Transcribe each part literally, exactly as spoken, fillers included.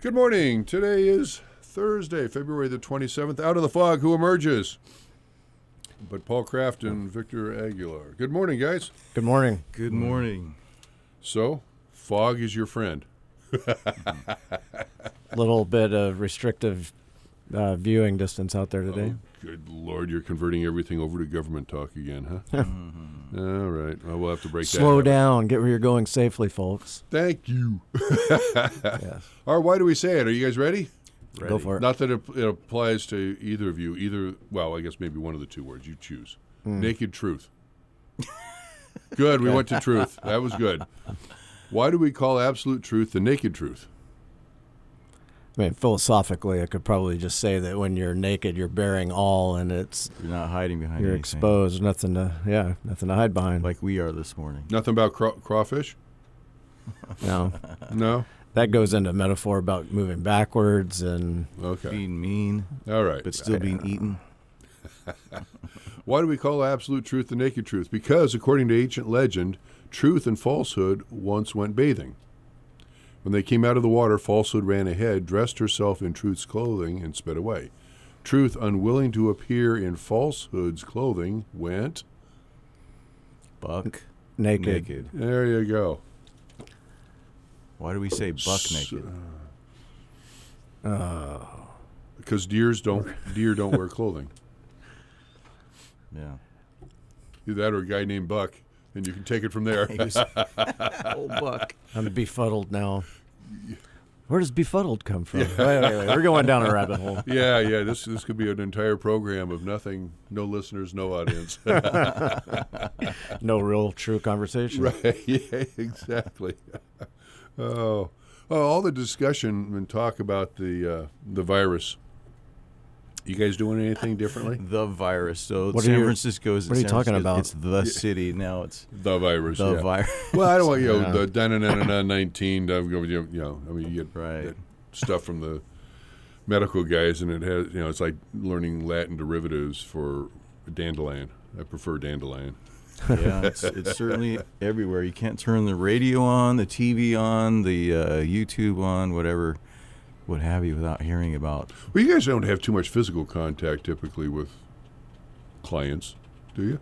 Good morning. Today is Thursday, February the twenty-seventh. Out of the fog, who emerges? But Paul Kraft and Victor Aguilar. Good morning, guys. Good morning. Good morning. So, fog is your friend. A little bit of restrictive uh, viewing distance out there today. Oh, good Lord, you're converting everything over to government talk again, huh? mm-hmm. All right. Well, we'll have to break that. Slow down. Get where you're going safely, folks. Thank you. Yes. Or why do we say it? Are you guys ready? Ready. Go for it. Not that it, it applies to either of you. Either, well, I guess maybe one of the two words. You choose. Mm. Naked truth. Good. We went to truth. That was good. Why do we call absolute truth the naked truth? I mean, philosophically, I could probably just say that when you're naked, you're bearing all, and it's You're not hiding behind you're anything. exposed. Nothing to, yeah, nothing to hide behind. Like we are this morning. Nothing about craw- crawfish? No, No? that goes into metaphor about moving backwards and Okay. Being mean, All right. but still being eaten. Why do we call absolute truth the naked truth? Because, according to ancient legend, truth and falsehood once went bathing. When they came out of the water, falsehood ran ahead, dressed herself in truth's clothing, and sped away. Truth, unwilling to appear in falsehood's clothing, went... Buck naked. naked. There you go. Why do we say buck S- naked? Uh, Because deers don't deer don't wear clothing. Yeah. Either that or a guy named Buck, and you can take it from there. He was- Old buck. I'm befuddled now. Where does befuddled come from? Wait, wait, wait. We're going down a rabbit hole. yeah, yeah. This this could be an entire program of nothing, no listeners, no audience. No real true conversation. Right. Yeah, exactly. Oh, oh, all the discussion and talk about the uh, the virus. You guys doing anything differently? The virus. So What are San you- Francisco is. what are you San talking Francisco- about? It's the city now. It's The virus. the yeah. virus. Well, I don't want you know Yeah. the da na na na nineteen. You know, I mean, you get Right. that stuff from the medical guys, and it has you know, it's like learning Latin derivatives for dandelion. I prefer dandelion. Yeah, it's, it's certainly everywhere. You can't turn the radio on, the T V on, the uh, YouTube on, whatever, what have you, without hearing about. Well, you guys don't have too much physical contact typically with clients, do you?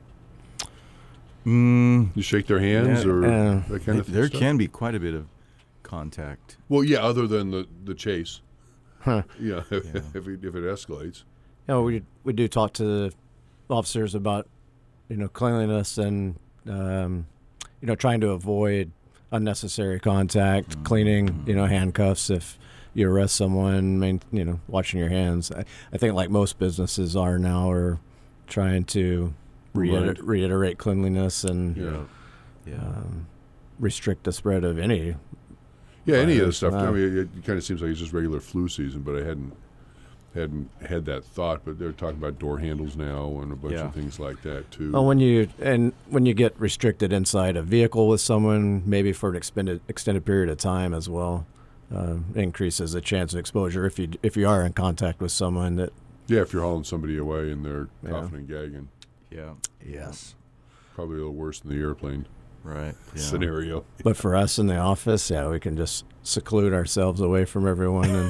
Mm, You shake their hands Yeah, or uh, that kind of there stuff? can be quite a bit of contact. Well, yeah, other than the, the chase. Huh. Yeah, if, Yeah. if, it, if it escalates. You know, we we do talk to the officers about, you know, cleanliness and, um, you know, trying to avoid unnecessary contact, Mm-hmm. cleaning, you know, handcuffs if you arrest someone, main, you know, washing your hands. I, I think like most businesses are now are trying to reiter- Right. reiterate cleanliness and Yeah. Yeah. um, restrict the spread of any. Yeah, any of the virus. stuff. I Wow. mean, it, it kind of seems like it's just regular flu season, but I hadn't hadn't had that thought. But they're talking about door handles now and a bunch Yeah. of things like that too. Well, when you and when you get restricted inside a vehicle with someone, maybe for an extended extended period of time as well, uh, increases the chance of exposure if you if you are in contact with someone that. yeah, if you're hauling somebody away and they're Yeah. coughing and gagging, Yeah. Yes. probably a little worse than the airplane Right. Yeah. scenario. But for us in the office, yeah, we can just seclude ourselves away from everyone, and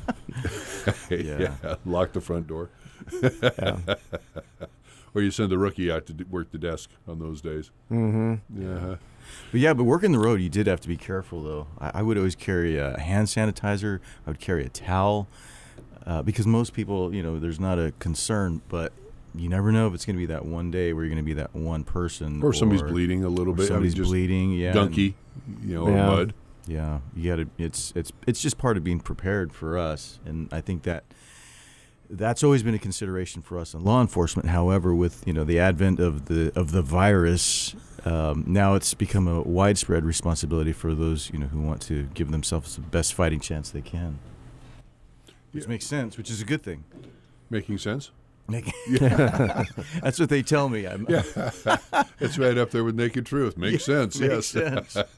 Yeah. Lock the front door. yeah. Or you send the rookie out to d- work the desk on those days. Mm-hmm. Yeah. But yeah, but working the road, you did have to be careful, though. I, I would always carry a hand sanitizer. I would carry a towel uh, because most people, you know, there's not a concern, but you never know if it's going to be that one day where you're going to be that one person. Or somebody's bleeding a little or bit. Somebody's I mean, just bleeding, yeah. Donkey, you know, Yeah. or mud. Yeah, you got to. It's it's it's just part of being prepared for us, and I think that that's always been a consideration for us in law enforcement. However, with you know the advent of the of the virus, um, now it's become a widespread responsibility for those you know who want to give themselves the best fighting chance they can. Which Yeah. makes sense, which is a good thing. Making sense? That's what they tell me. I'm, Yeah. It's right up there with naked truth. Makes sense, makes yes. sense.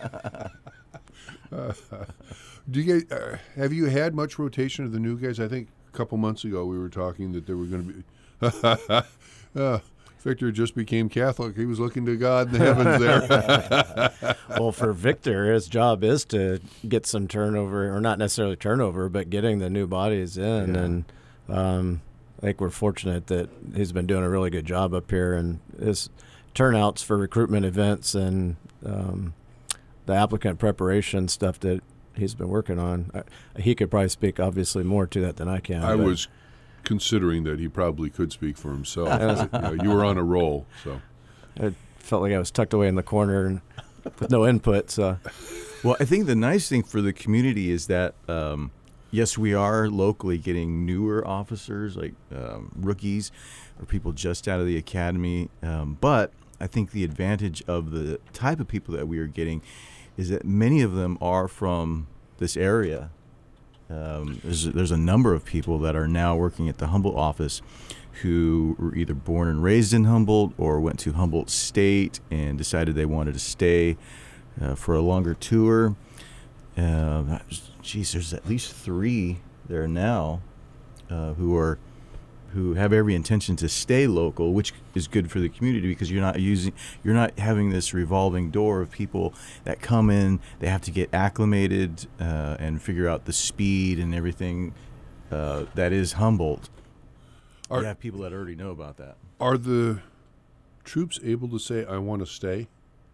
Uh, do you guys, uh, have you had much rotation of the new guys? I think a couple months ago we were talking that there were going to be. uh, Victor just became Catholic. He was looking to God in the heavens there. Well, for Victor, his job is to get some turnover, or not necessarily turnover, but getting the new bodies in. Yeah. And um, I think we're fortunate that he's been doing a really good job up here. And his turnouts for recruitment events and um, the applicant preparation stuff that he's been working on, I, he could probably speak obviously more to that than I can. I but- was considering that he probably could speak for himself. you, know, you were on a roll, so. I felt like I was tucked away in the corner and with no input. So, Well, I think the nice thing for the community is that, um, yes, we are locally getting newer officers, like um, rookies or people just out of the academy. Um, but I think the advantage of the type of people that we are getting is that many of them are from this area. Um, there's, there's a number of people that are now working at the Humboldt office who were either born and raised in Humboldt or went to Humboldt State and decided they wanted to stay uh, for a longer tour. Uh, geez, there's at least three there now uh, who are who have every intention to stay local, which is good for the community because you're not using, you're not having this revolving door of people that come in. They have to get acclimated uh, and figure out the speed and everything uh, that is Humboldt. Are- you have people that already know about that. Are the troops able to say, I want to stay?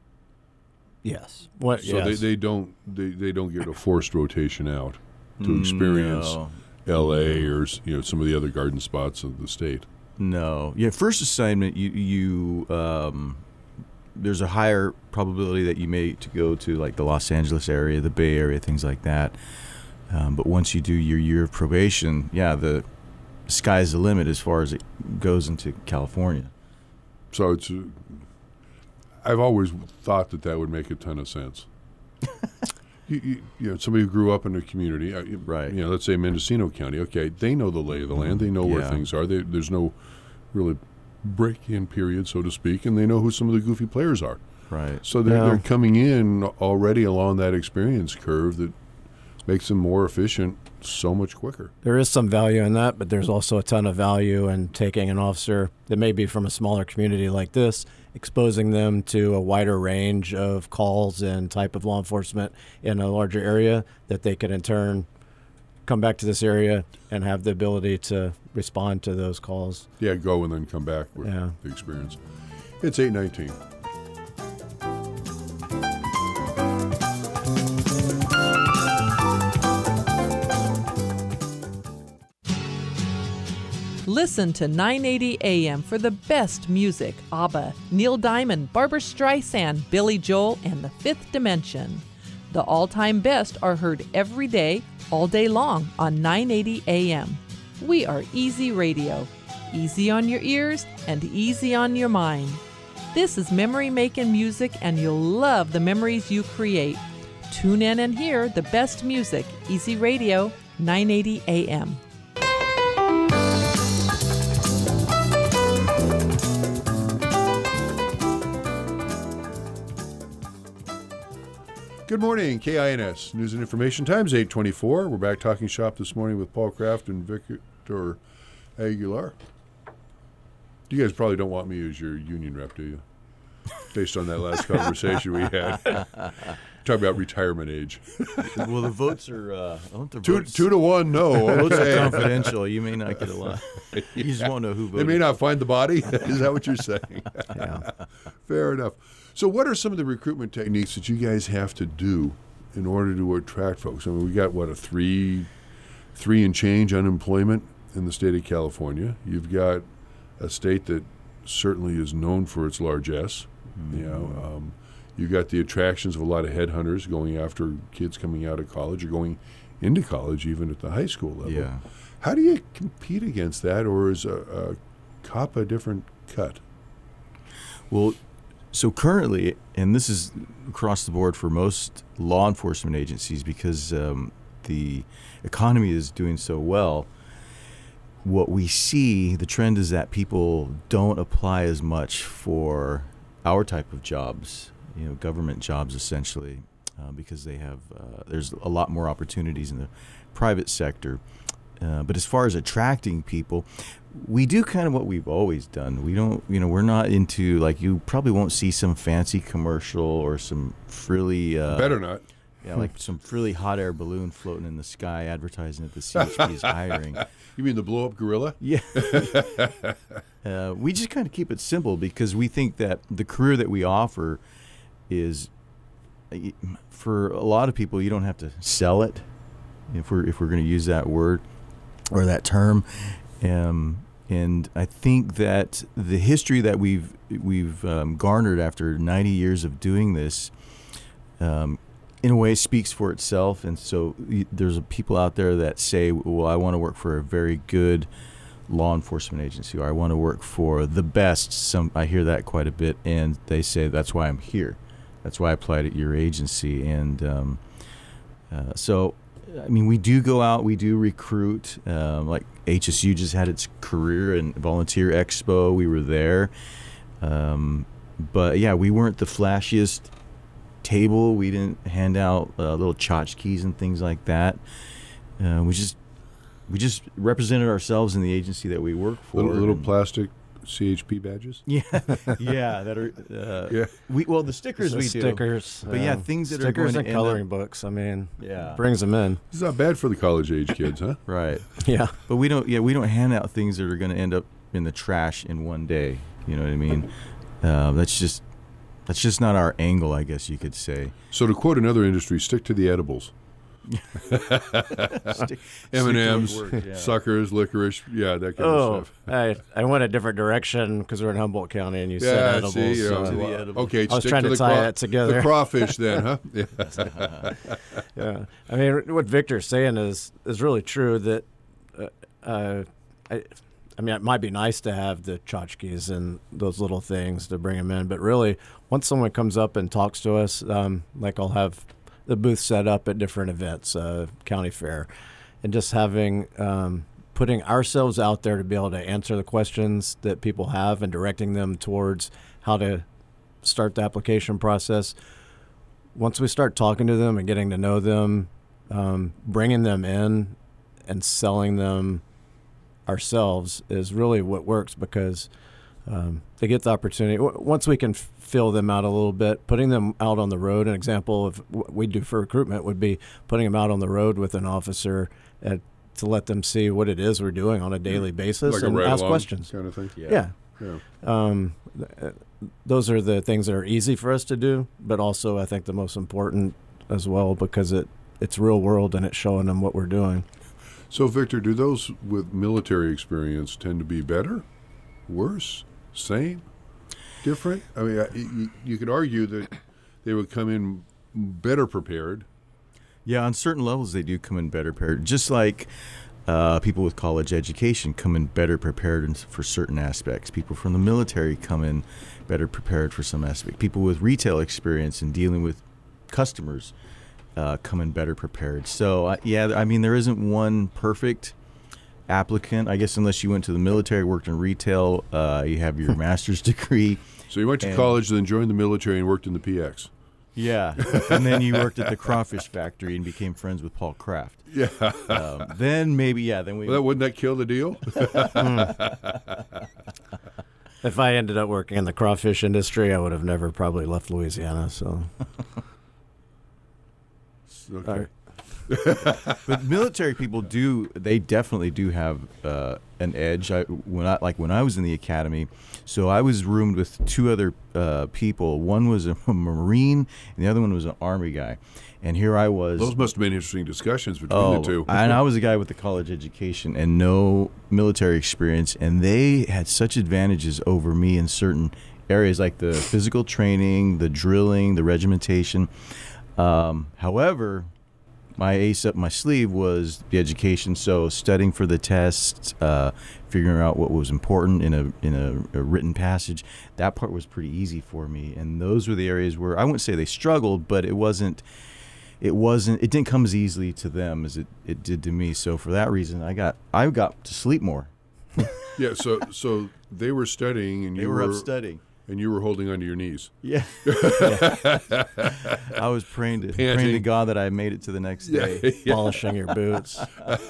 yes. What? So yes. they, they don't they, they don't get a forced rotation out to experience No. L A or you know some of the other garden spots of the state. No. Yeah, first assignment, you you um, there's a higher probability that you may to go to like the Los Angeles area, the Bay Area, things like that. Um, but once you do your year of probation, yeah, the sky's the limit as far as it goes into California. So it's uh, I've always thought that that would make a ton of sense. You, you, you know, somebody who grew up in a community, uh, you- Right. You know, let's say Mendocino County. Okay, they know the lay of the land. They know where Yeah. things are. They, there's no really break-in period, so to speak, and they know who some of the goofy players are. Right. So they're, Yeah. they're coming in already along that experience curve that makes them more efficient so much quicker. There is some value in that, but there's also a ton of value in taking an officer that may be from a smaller community like this, exposing them to a wider range of calls and type of law enforcement in a larger area that they can in turn come back to this area and have the ability to respond to those calls. Yeah, go and then come back with Yeah. the experience. It's eight nineteen. Listen to nine eighty A M for the best music. ABBA, Neil Diamond, Barbra Streisand, Billy Joel, and The Fifth Dimension. The all-time best are heard every day, all day long on nine eighty A M. We are Easy Radio. Easy on your ears and easy on your mind. This is memory-making music, and you'll love the memories you create. Tune in and hear the best music. Easy Radio, nine eighty A M. Good morning, K I N S News and Information Times, eight twenty-four. We're back talking shop this morning with Paul Kraft and Victor Aguilar. You guys probably don't want me as your union rep, do you? Based on that last conversation we had. Talk about retirement age. Well, the votes are uh, I want the Two, votes, two to one, no. votes are Okay. confidential. You may not get a lot. You just won't know who They voted. may not find the body. Is that what you're saying? Yeah. Fair enough. So what are some of the recruitment techniques that you guys have to do in order to attract folks? I mean, we got, what, a three, three and change unemployment in the state of California. You've got a state that certainly is known for its largesse. You know, um, you got the attractions of a lot of headhunters going after kids coming out of college or going into college, even at the high school level. Yeah. How do you compete against that, or is a, a cop a different cut? Well, so currently, and this is across the board for most law enforcement agencies, because um, the economy is doing so well, what we see, the trend is that people don't apply as much for our type of jobs, you know, government jobs essentially, uh, because they have, uh, there's a lot more opportunities in the private sector. Uh, but as far as attracting people, we do kind of what we've always done. We don't, you know, we're not into, like, you probably won't see some fancy commercial or some frilly. Uh, Better not. Yeah, like some frilly hot air balloon floating in the sky advertising that the C H P is hiring. You mean the blow up gorilla? Yeah. uh, we just kind of keep it simple because we think that the career that we offer is, for a lot of people, you don't have to sell it, if we're if we're going to use that word or that term. Um, and I think that the history that we've we've um, garnered after ninety years of doing this, um, in a way, speaks for itself. And so there's people out there that say, well, I want to work for a very good law enforcement agency, or I want to work for the best. Some I hear that quite a bit, and they say that's why I'm here. That's why I applied at your agency. And um, uh, so, I mean, we do go out, we do recruit. Um, like H S U just had its career and volunteer expo. We were there. Um, but yeah, we weren't the flashiest table. We didn't hand out uh, little tchotchkes and things like that. Uh, we just we just represented ourselves in the agency that we work for. Little, little and, plastic C H P badges. Yeah, yeah, that are. Uh, Yeah. We well the stickers The we do. stickers, But yeah, uh, things that are stickers going to and end coloring up- books. I mean, Yeah. brings them in. It's not bad for the college age kids, huh? Right. Yeah. But we don't. Yeah, we don't hand out things that are going to end up in the trash in one day. You know what I mean? Uh, that's just that's just not our angle, I guess you could say. So to quote another industry, stick to the edibles. Stick- M and M's, stick to the work, yeah. suckers, licorice, yeah, that kind Oh, of stuff. I I went a different direction because we're in Humboldt County, and you said Yeah, edibles. see, you know, so- To the well, edibles. okay, I was stick trying to to the, tie craw- that together. the crawfish then, huh? Yeah. Yeah, I mean, what Victor's saying is is really true. That uh, uh, I, I mean, it might be nice to have the tchotchkes and those little things to bring them in, but really, once someone comes up and talks to us, um, like I'll have the booth set up at different events, uh, county fair, and just having um, putting ourselves out there to be able to answer the questions that people have and directing them towards how to start the application process. Once we start talking to them and getting to know them, um, bringing them in and selling them ourselves is really what works, because um, they get the opportunity. W- once we can f- fill them out a little bit, putting them out on the road, an example of what we do for recruitment would be putting them out on the road with an officer at, to let them see what it is we're doing on a daily basis Like a and ride ask along questions. kind of thing. Yeah. Yeah. Um, th- those are the things that are easy for us to do, but also I think the most important as well, because it, it's real world and it's showing them what we're doing. So, Victor, do those with military experience tend to be better, worse, same, different? I mean, I- you, you could argue that they would come in better prepared. Yeah, on certain levels, they do come in better prepared. Just like uh, people with college education come in better prepared in, for certain aspects. People from the military come in better prepared for some aspects. People with retail experience and dealing with customers uh, come in better prepared. So, uh, yeah, I mean, there isn't one perfect applicant. I guess unless you went to the military, worked in retail, uh, you have your master's degree. So you went to And- college, then joined the military and worked in the P X. Yeah, and then you worked at the crawfish factory and became friends with Paul Kraft. Yeah. Um, then maybe, yeah, then we. Well, that, wouldn't that kill the deal? If I ended up working in the crawfish industry, I would have never probably left Louisiana. So, Okay. All right. But military people do, they definitely do have uh, an edge. I, when I like when I was in the academy, so I was roomed with two other uh, people. One was a Marine, and the other one was an Army guy. And here I was. Those must have been interesting discussions between Oh, the two. and I was a guy with a college education and no military experience, and they had such advantages over me in certain areas, like the physical training, the drilling, the regimentation. Um, however, my ace up my sleeve was the education. So studying for the tests, uh, figuring out what was important in a in a, a written passage, that part was pretty easy for me. And those were the areas where I wouldn't say they struggled, but it wasn't. It wasn't. It didn't come as easily to them as it, it did to me. So for that reason, I got I got to sleep more. Yeah, so so they were studying and They you were up studying. and you were holding onto your knees. Yeah. yeah. I was praying to Panting. praying to God that I made it to the next day. Yeah, yeah. Polishing your boots.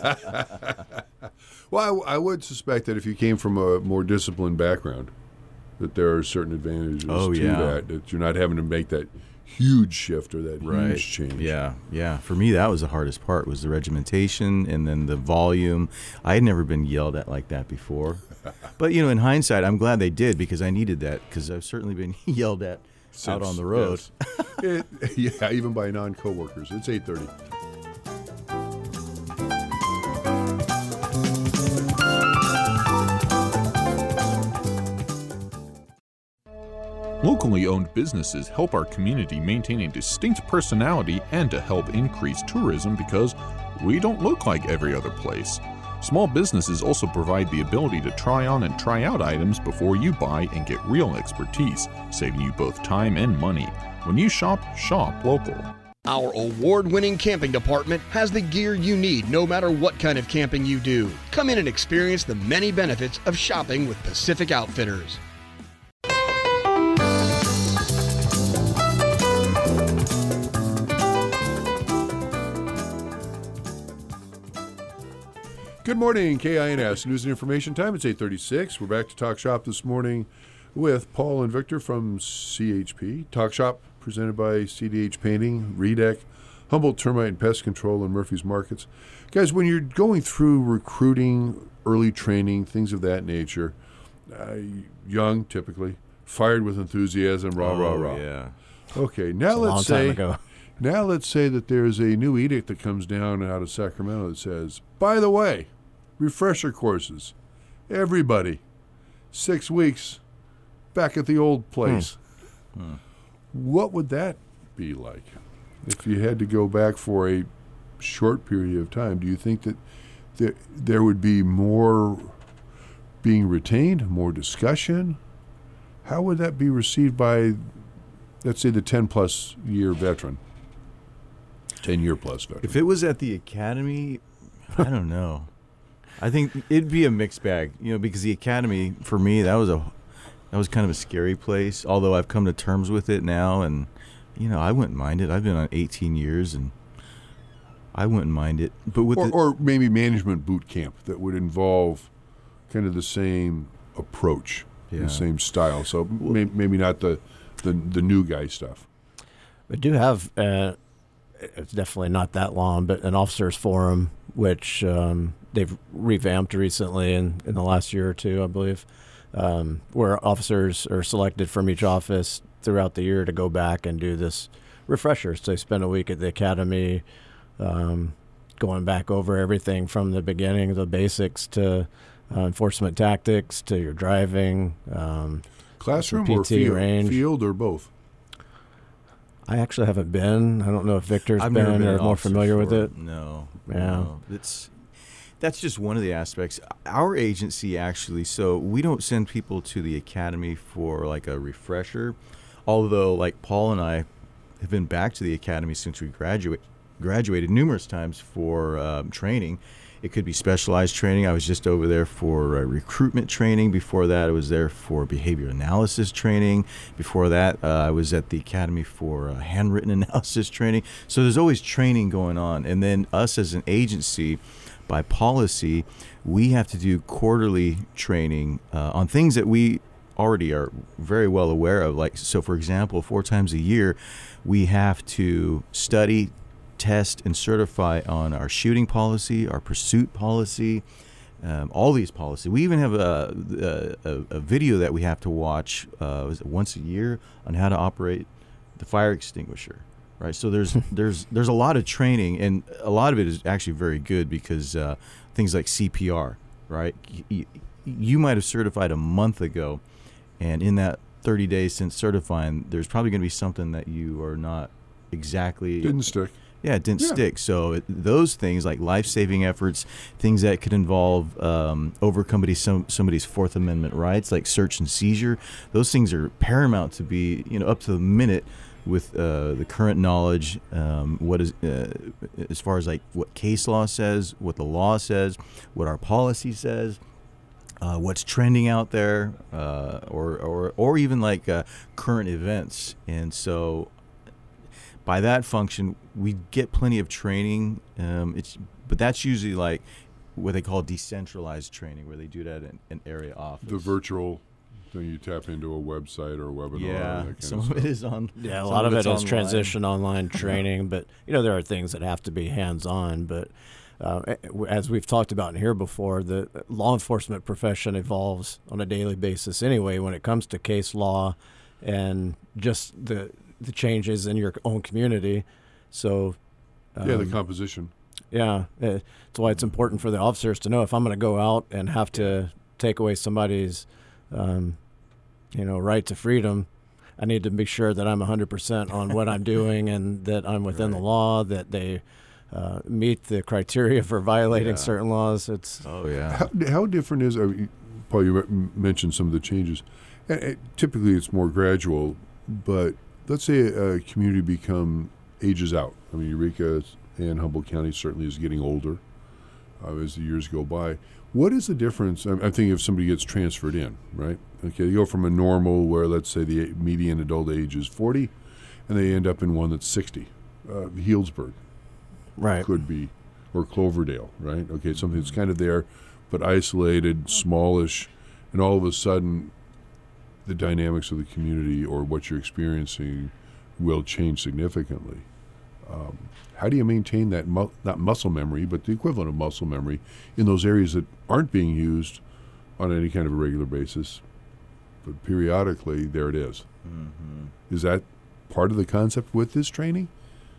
Well, I, I would suspect that if you came from a more disciplined background, that there are certain advantages Oh, to yeah. that, that you're not having to make that huge shift or that Right. huge change. Yeah, yeah. For me, that was the hardest part, was the regimentation and then the volume. I had never been yelled at like that before. But, you know, in hindsight, I'm glad they did, because I needed that, because I've certainly been yelled at Since- out on the road. yes. it, yeah, even by non-coworkers. It's eight thirty. Locally owned businesses help our community maintain a distinct personality and to help increase tourism because we don't look like every other place. Small businesses also provide the ability to try on and try out items before you buy and get real expertise, saving you both time and money. When you shop, shop local. Our award-winning camping department has the gear you need no matter what kind of camping you do. Come in and experience the many benefits of shopping with Pacific Outfitters. Good morning, K I N S News and Information Time. It's eight thirty-six. We're back to Talk Shop this morning with Paul and Victor from C H P. Talk Shop presented by C D H Painting, Redec, Humboldt Termite and Pest Control, and Murphy's Markets. Guys, when you're going through recruiting, early training, things of that nature, uh, young typically, fired with enthusiasm, rah, rah, Oh, rah. yeah. Okay, now It's a let's long say time ago. now let's say that there's a new edict that comes down out of Sacramento that says, by the way, refresher courses, everybody, six weeks back at the old place. Hmm. What would that be like if you had to go back for a short period of time? Do you think that there, there would be more being retained, more discussion? How would that be received by, let's say, the ten-plus year veteran? ten-year plus veteran. If it was at the academy, I don't know. I think it'd be a mixed bag, you know, because the academy, for me, that was a that was kind of a scary place, although I've come to terms with it now, and, you know, I wouldn't mind it. I've been on eighteen years, and I wouldn't mind it. But with or, the, or maybe management boot camp that would involve kind of the same approach, Yeah. the same style. So may, maybe not the, the the new guy stuff. We do have, uh, it's definitely not that long, but an officers forum, which um, they've revamped recently in, in the last year or two, I believe, um, where officers are selected from each office throughout the year to go back and do this refresher. So they spend a week at the academy, um, going back over everything from the beginning, the basics to uh, enforcement tactics to your driving. Um, Classroom P T or field, range. field or both? I actually haven't been. I don't know if Victor's I've been, never been or an more officer familiar with for it. No. Yeah. No. It's that's just one of the aspects. Our agency actually, so we don't send people to the academy for like a refresher, although like Paul and I have been back to the academy since we graduate graduated numerous times for um, training. It could be specialized training. I was just over there for uh, recruitment training. Before that, I was there for behavior analysis training. Before that, uh, I was at the academy for uh, handwritten analysis training. So there's always training going on. And then us as an agency, by policy, we have to do quarterly training uh, on things that we already are very well aware of. Like, so for example, four times a year, we have to study, test, and certify on our shooting policy, our pursuit policy, um, all these policies. We even have a, a, a video that we have to watch uh, was it once a year on how to operate the fire extinguisher. Right, so there's there's there's a lot of training, and a lot of it is actually very good because uh, things like C P R, right? You, you might have certified a month ago, and in that thirty days since certifying, there's probably going to be something that you are not exactly Didn't stick. Yeah, it didn't Yeah. stick. So it, those things like life-saving efforts, things that could involve um, overcoming some, somebody's Fourth Amendment rights, like search and seizure, those things are paramount to be, you know, up to the minute with uh, the current knowledge, um, what is uh, as far as like what case law says, what the law says, what our policy says. uh, what's trending out there, uh, or, or or even like uh, current events. And so by that function, we get plenty of training. Um, it's but that's usually like what they call decentralized training, where they do that in an area office. The virtual thing, you tap into a website or a webinar. Yeah, that kind some of of it is on. Yeah, a some lot of, it's it is online. transition online training, but you know there are things that have to be hands-on. But uh, as we've talked about in here before, the law enforcement profession evolves on a daily basis anyway when it comes to case law and just the the changes in your own community. So um, yeah, the composition. Yeah, that's why it's important for the officers to know if I'm going to go out and have to take away somebody's, um, you know, right to freedom, I need to make sure that I'm one hundred percent on what I'm doing and that I'm within Right. the law, that they uh, meet the criteria for violating Yeah. certain laws. It's Oh yeah. How, how different is, I mean, Paul, you m- mentioned some of the changes. And it, typically it's more gradual, but let's say a, a community become ages out. I mean, Eureka and Humboldt County certainly is getting older uh, as the years go by. What is the difference? I'm, I'm thinking if somebody gets transferred in, right? Okay, they go from a normal where, let's say, the median adult age is forty, and they end up in one that's sixty. Uh, Healdsburg right. could be, or Cloverdale, right? Okay, something that's kind of there, but isolated, smallish, and all of a sudden, the dynamics of the community or what you're experiencing will change significantly. Um, how do you maintain that, mu- not muscle memory, but the equivalent of muscle memory in those areas that aren't being used on any kind of a regular basis, but periodically, there it is. Mm-hmm. Is that part of the concept with this training?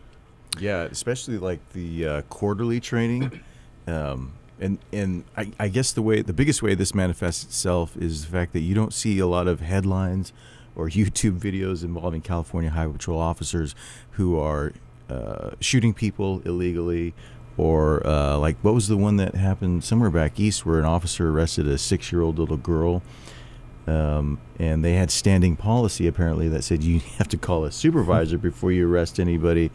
Yeah, especially like the uh, quarterly training, um, and and I, I guess the way the biggest way this manifests itself is the fact that you don't see a lot of headlines or YouTube videos involving California Highway Patrol officers who are uh, shooting people illegally, or uh, like what was the one that happened somewhere back east where an officer arrested a six-year-old little girl. Um, and they had standing policy apparently that said you have to call a supervisor before you arrest anybody.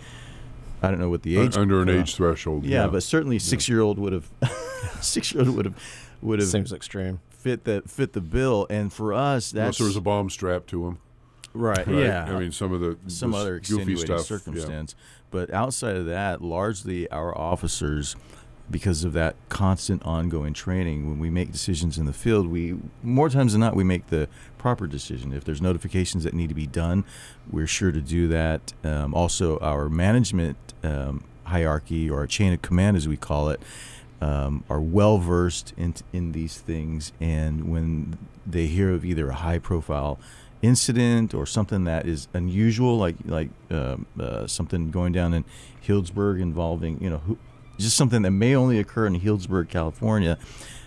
I don't know what the age Uh, under an uh, age threshold. Yeah, but certainly six-year-old would have six-year-old would have would have Seems extreme. fit the fit the bill. And for us, Unless that's there was a bomb strapped to him. right. Right? Yeah, I mean, some of the some this other goofy extenuating stuff. circumstance. But outside of that, largely our officers, because of that constant ongoing training, when we make decisions in the field, we more times than not we make the proper decision. If there's notifications that need to be done, we're sure to do that. Um, also, our management um, hierarchy, or our chain of command, as we call it, um, are well versed in in these things. And when they hear of either a high-profile incident or something that is unusual, like like um, uh, something going down in Healdsburg involving, you know, who, just something that may only occur in Healdsburg, California,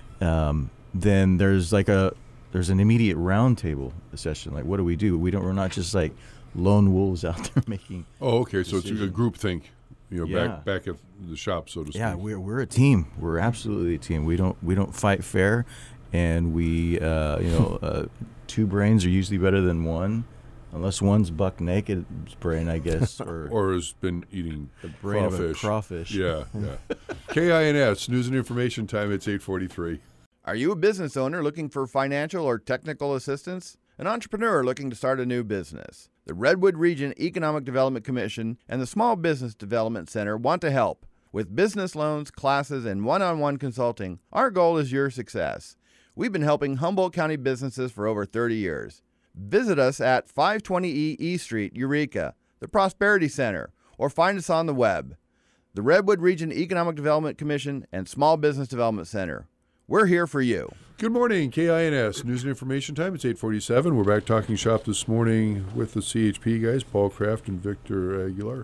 um, then there's like a there's an immediate roundtable session. Like, what do we do? We don't. We're not just like lone wolves out there making. Oh, okay. So it's a decision. group think. You know, Yeah. back back at the shop, so to speak. Yeah, we're we're a team. We're absolutely a team. We don't we don't fight fair, and we uh, you know uh, two brains are usually better than one, unless one's buck naked brain, I guess, or, Or has been eating the brain of a crawfish. crawfish. Yeah, yeah. K I N S, News and Information Time, it's eight forty-three. Are you a business owner looking for financial or technical assistance? An entrepreneur looking to start a new business? The Redwood Region Economic Development Commission and the Small Business Development Center want to help. With business loans, classes, and one-on-one consulting, our goal is your success. We've been helping Humboldt County businesses for over thirty years. Visit us at five twenty E East Street, Eureka, the Prosperity Center, or find us on the web. The Redwood Region Economic Development Commission and Small Business Development Center. We're here for you. Good morning, K I N S, News and Information Time, it's eight forty-seven. We're back talking shop this morning with the C H P guys, Paul Kraft and Victor Aguilar.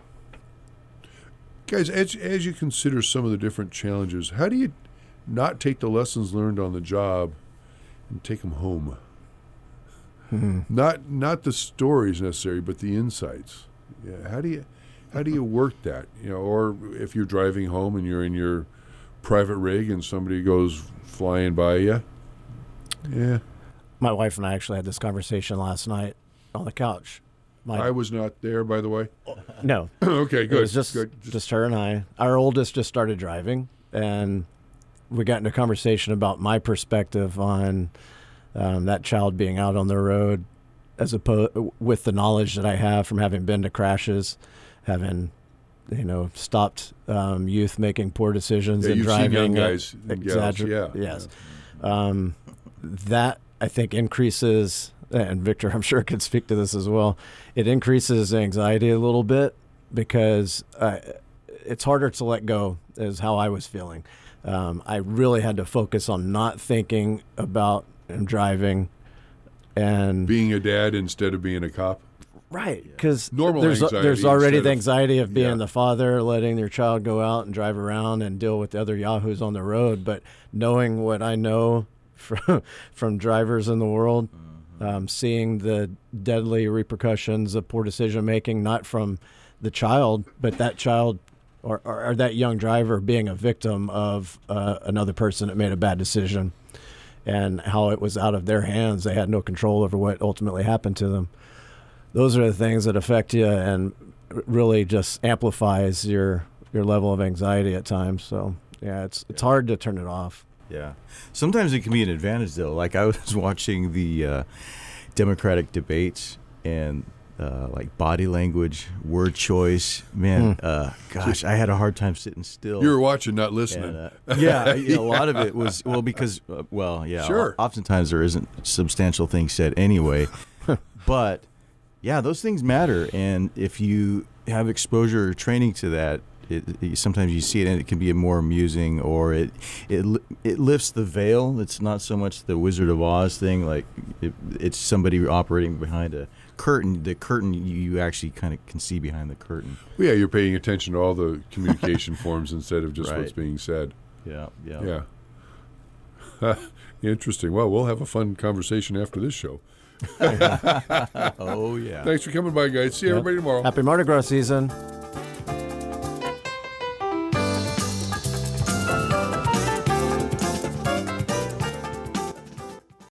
Guys, as, as you consider some of the different challenges, how do you not take the lessons learned on the job and take them home? Mm-hmm. Not not the stories necessarily, but the insights. Yeah, how do you how do you work that? You know, or if you're driving home and you're in your private rig and somebody goes flying by you. Yeah, My wife and I actually had this conversation last night on the couch. My, I was not there, by the way. no, Okay, it good. was just good. just her and I. Our oldest just started driving, and we got into a conversation about my perspective on um, that child being out on the road, as opposed with the knowledge that I have from having been to crashes, having you know stopped um, youth making poor decisions Yeah, and you've seen driving. young guys uh, and gals, exagger- yeah. Yes. Um, that I think increases, and Victor, I'm sure could speak to this as well. It increases anxiety a little bit because uh, it's harder to let go, is how I was feeling. Um, I really had to focus on not thinking about driving and Being a dad instead of being a cop. right, because Normal there's anxiety there's already instead the of- anxiety of being yeah. the father, letting your child go out and drive around and deal with the other yahoos on the road. But knowing what I know from from drivers in the world, um, seeing the deadly repercussions of poor decision making, not from the child, but that child or, or, or that young driver being a victim of uh, another person that made a bad decision, and how it was out of their hands. They had no control over what ultimately happened to them. Those are the things that affect you and really just amplifies your your level of anxiety at times. So yeah, it's it's hard to turn it off. Yeah. Sometimes it can be an advantage, though. Like, I was watching the uh, Democratic debates, and uh, like body language, word choice. Man, uh, gosh, I had a hard time sitting still. You were watching, not listening. And, uh, yeah, you know, a lot of it was, well, because, uh, well, yeah. Sure. Oftentimes there isn't substantial things said anyway. But, yeah, those things matter. And if you have exposure or training to that, It, it, sometimes you see it and it can be more amusing, or it it it lifts the veil. It's not so much the Wizard of Oz thing, like it, it's somebody operating behind a curtain. The curtain, you, you actually kind of can see behind the curtain. Well, yeah, you're paying attention to all the communication forms instead of just Right. what's being said. Yeah, yeah. Yeah. Interesting. Well, we'll have a fun conversation after this show. Oh, yeah. Thanks for coming by, guys. See everybody tomorrow. Happy Mardi Gras season.